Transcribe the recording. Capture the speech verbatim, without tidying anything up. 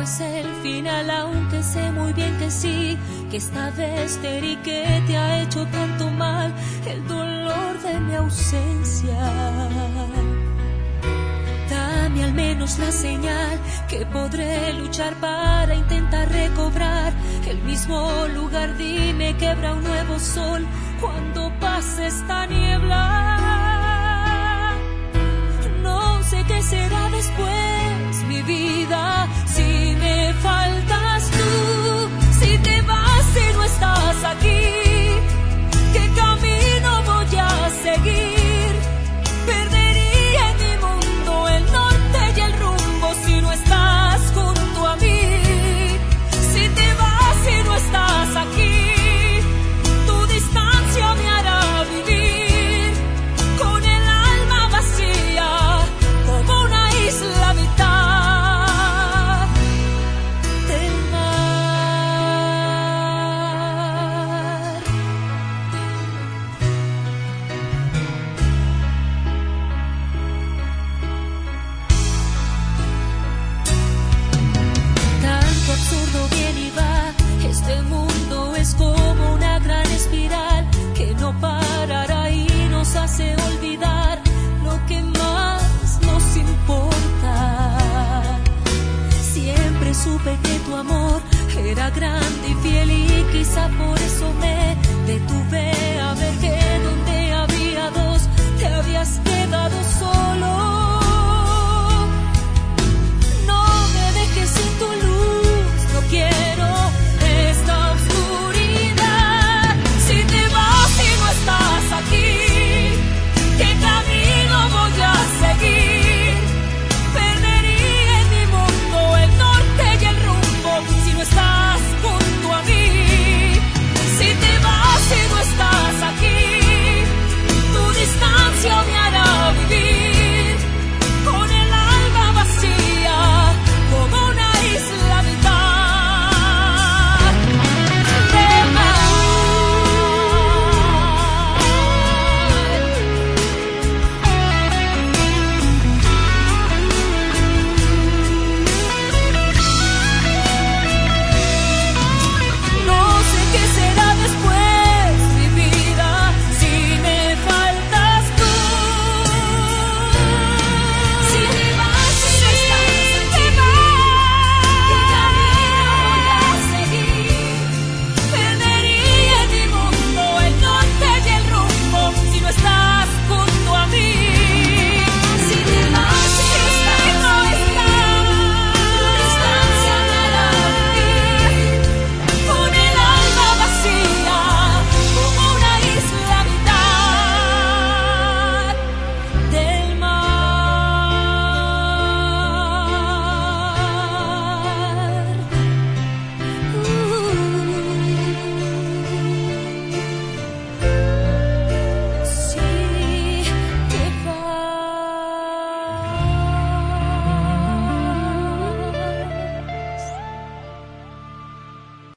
es el final, aunque sé muy bien que sí, que esta vez te herí, que te ha hecho tanto mal el dolor de mi ausencia. Dame al menos la señal que podré luchar para intentar recobrar el mismo lugar. Dime que habrá un nuevo sol cuando pase esta niebla. No sé qué será después, mi vida, si me faltas tú, si te vas y no estás aquí. ¿Qué camino voy a seguir? Perdería en mi mundo el norte y el rumbo si no estás junto a mí. Si te vas y no estás aquí, tu distancia me hará vivir con el alma vacía, como una isla a mitad del mar. Tanto absurdo viene y va, este mundo es como una gran espiral que no parará y nos hace olvidar lo que más nos importa. Siempre supe que tu amor era grande y fiel y quizá por eso me detuve a ver que donde había dos te habías quedado solo.